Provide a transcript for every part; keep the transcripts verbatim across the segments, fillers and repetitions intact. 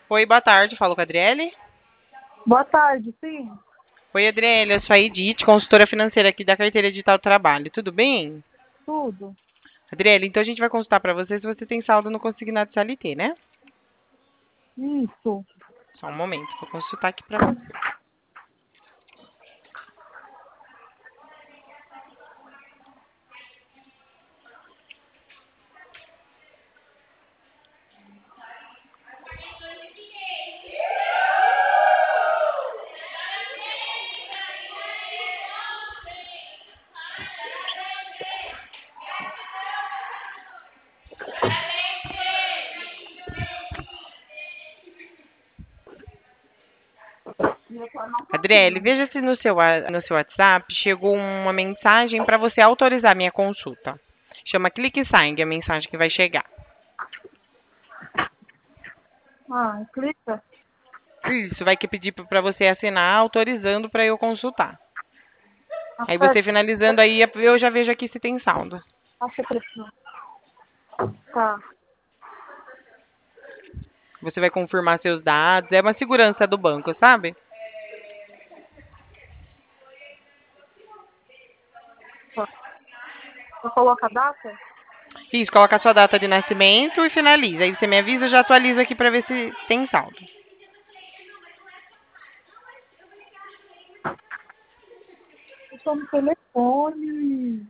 Oi, boa tarde. Falo com a Adriele. Boa tarde, sim. Oi, Adriele. Eu sou a Edith, consultora financeira aqui da Carteira Digital do Trabalho. Tudo bem? Tudo. Adriele, então a gente vai consultar para você se você tem saldo no consignado C L T, né? Isso. Só um momento, vou consultar aqui para você. Adriele, veja se no seu, wa- no seu WhatsApp chegou uma mensagem para você autorizar a minha consulta. Chama Clique Sign, é a mensagem que vai chegar. Ah, clica. Isso, vai que pedir para você assinar autorizando para eu consultar. Aí você Aperta. finalizando aí, eu já vejo aqui se tem saldo. Acha pressão. Tá. Você vai confirmar seus dados, é uma segurança do banco, sabe? Tá. Você coloca a data? Isso, coloca a sua data de nascimento e finaliza. Aí você me avisa, eu já atualizo aqui para ver se tem saldo. Eu tô no telefone.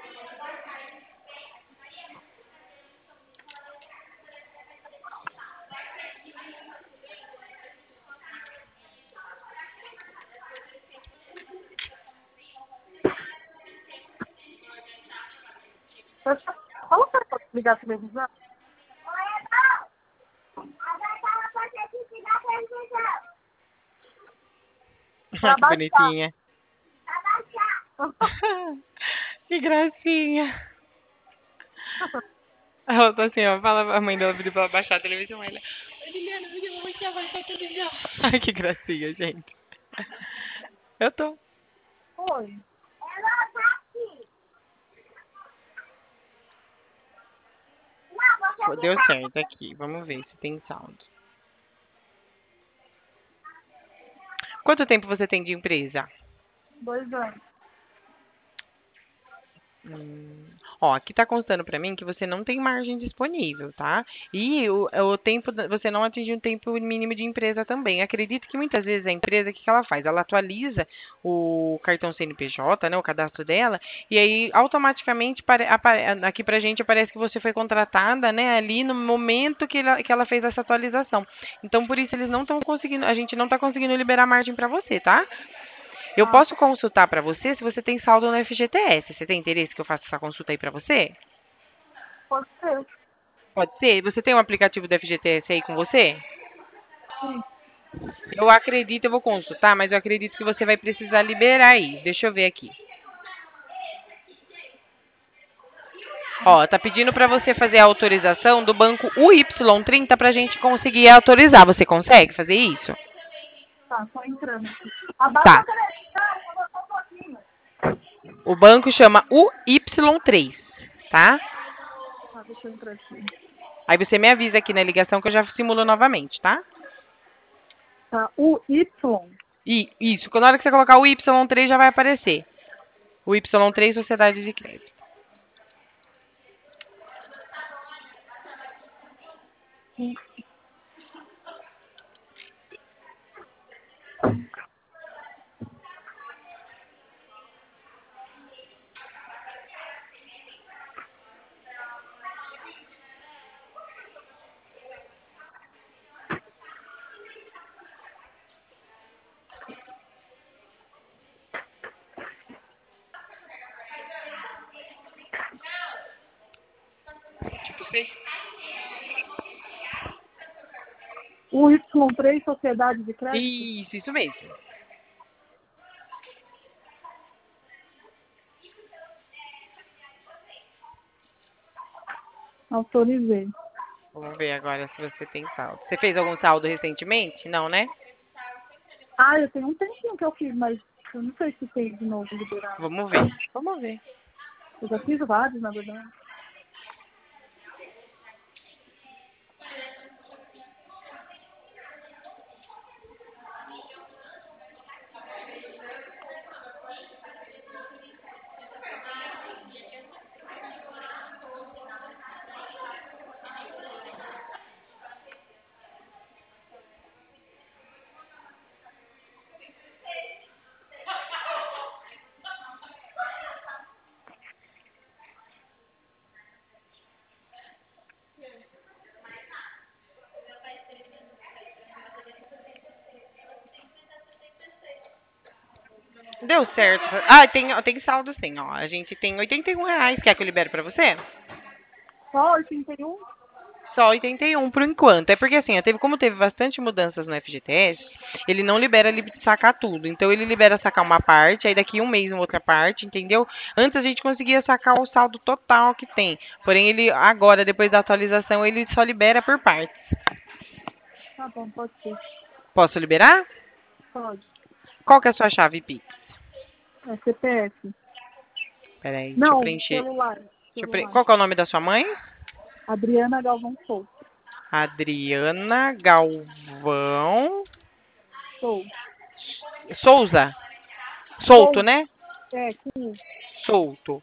Deixa- Coloca pra ligar a televisão. Pra Que baixar. bonitinha. Que gracinha. Ela tá assim, ó. Fala a mãe dela pediu pra ela baixar a televisão. Ela, oi, Liliana, me deu você baixar a televisão. Ai, que gracinha, gente. Eu tô. Oi. Pô, deu certo aqui. Vamos ver se tem saldo. Quanto tempo você tem de empresa? Dois anos. Hum. Ó, aqui tá constando pra mim que você não tem margem disponível, tá? E o, o tempo, da- você não atingiu um tempo mínimo de empresa também. Acredito que muitas vezes a empresa, o que que ela faz? Ela atualiza o cartão C N P J, né, o cadastro dela, e aí automaticamente pare- apare- aqui pra gente aparece que você foi contratada, né, ali no momento que ela, que ela fez essa atualização. Então, por isso eles não estão conseguindo, a gente não tá conseguindo liberar margem pra você, tá? Eu Ah, posso consultar para você se você tem saldo no F G T S. Você tem interesse que eu faça essa consulta aí para você? pode ser. Pode ser? Você tem um aplicativo do F G T S aí com você? Sim. Eu acredito, eu vou consultar, mas eu acredito que você vai precisar liberar aí. Deixa eu ver aqui. Ó, tá pedindo para você fazer a autorização do banco U Y trinta para a gente conseguir autorizar. Você consegue fazer isso? Tá, tô entrando aqui. Abaixa Tá. a televisão, vou botar um pouquinho. O banco chama U Y três, tá? Tá, deixa eu entrar aqui. Aí você me avisa aqui na ligação que eu já simulo novamente, tá? Tá, o Y. E isso, na hora que você colocar o Y três já vai aparecer. O Y três Sociedade de Crédito. Tipo, você... O Y três Sociedade de Crédito? Isso, isso mesmo. Autorizei. Vamos ver agora se você tem saldo. Você fez algum saldo recentemente? Não, né? Ah, eu tenho um tempinho que eu fiz, mas eu não sei se tem de novo liberado. Vamos ver. Vamos ver. Eu já fiz vários, na verdade. Deu certo. Ah, tem, tem saldo sim, ó. A gente tem oitenta e um reais. Quer que eu libere pra você? Só oitenta e um? Só oitenta e um por enquanto. É porque assim, teve, como teve bastante mudanças no F G T S, ele não libera li- sacar tudo. Então ele libera sacar uma parte, aí daqui um mês uma outra parte, entendeu? Antes a gente conseguia sacar o saldo total que tem. Porém, ele agora, depois da atualização, ele só libera por partes. Tá bom, pode ser. Posso liberar? Pode. Qual que é a sua chave Pix? É C P F. Peraí, deixa eu Não, preencher. celular. Deixa eu pre... Celular. Qual que é o nome da sua mãe? Adriana Galvão Souto. Adriana Galvão Sou. Souza. Solto, Sou. né? É, com U. Solto.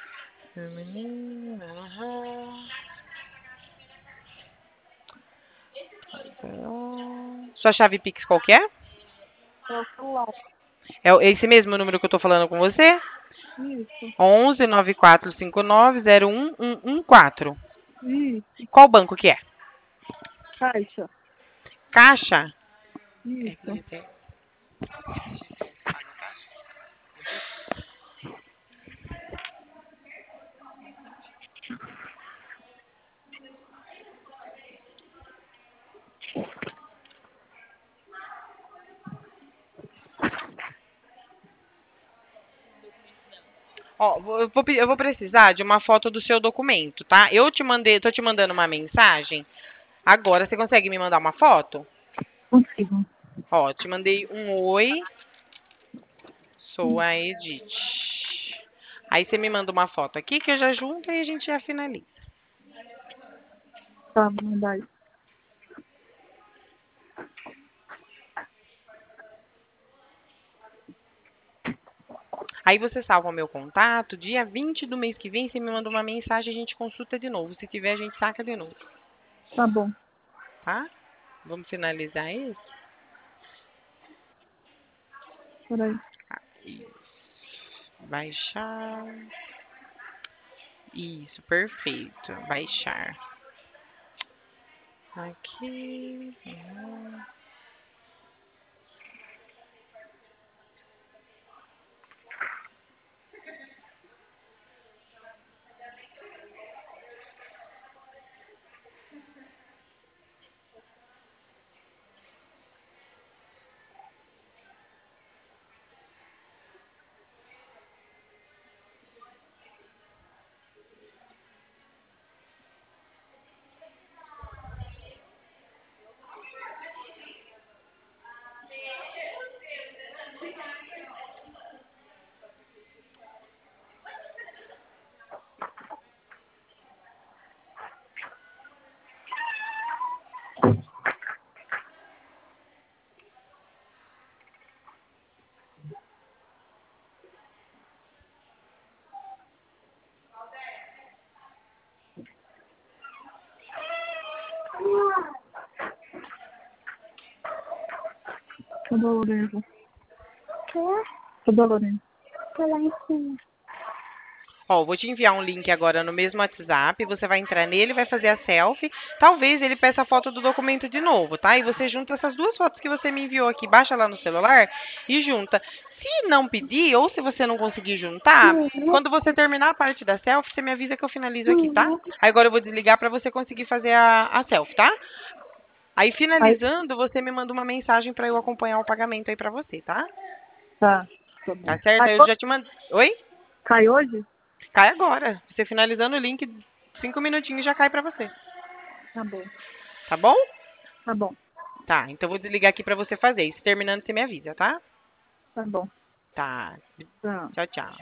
Sua chave Pix qual que é? É o celular. É o- esse mesmo número que eu tô falando com você? Isso. onze nove quatro cinco nove zero um um um quatro. Isso. Qual banco que é? Caixa. Caixa? Isso. Ó, vou- eu vou, pe- eu vou precisar de uma foto do seu documento, tá? Eu te mandei, tô te mandando uma mensagem. Agora, você consegue me mandar uma foto? Consigo. Ó, te mandei um oi, sou a Edith. Aí você me manda uma foto aqui que eu já junto e a gente já finaliza. Tá, vou mandar isso. Aí você salva o meu contato, dia vinte do mês que vem, você me manda uma mensagem, a gente consulta de novo. Se tiver, a gente saca de novo, Tá bom. tá? Vamos finalizar isso? Peraí. Isso. Baixar. Isso, perfeito. Baixar. Aqui. Uhum. Cadê a Lorena? Cadê a Lorena? Tá lá em cima. Ó, vou te enviar um link agora no mesmo WhatsApp. Você vai entrar nele, vai fazer a selfie. Talvez ele peça a foto do documento de novo, tá? E você junta essas duas fotos que você me enviou aqui, baixa lá no celular e junta. Se não pedir, ou se você não conseguir juntar, quando você terminar a parte da selfie, você me avisa que eu finalizo aqui, tá? Aí agora eu vou desligar pra você conseguir fazer a, a selfie, tá? Aí Aí, finalizando, você me manda uma mensagem pra eu acompanhar o pagamento aí pra você, tá? tá. Tá bom. Tá certo? Cai, Aí eu ho- já te mando. Oi? cai hoje? Cai agora. Você finalizando o link, cinco minutinhos já cai pra você. Tá bom. Tá bom? Tá bom. Tá, então eu vou desligar aqui pra você fazer isso. Terminando, você me avisa, tá? Tá bom. Tá. Tá. Tchau, tchau.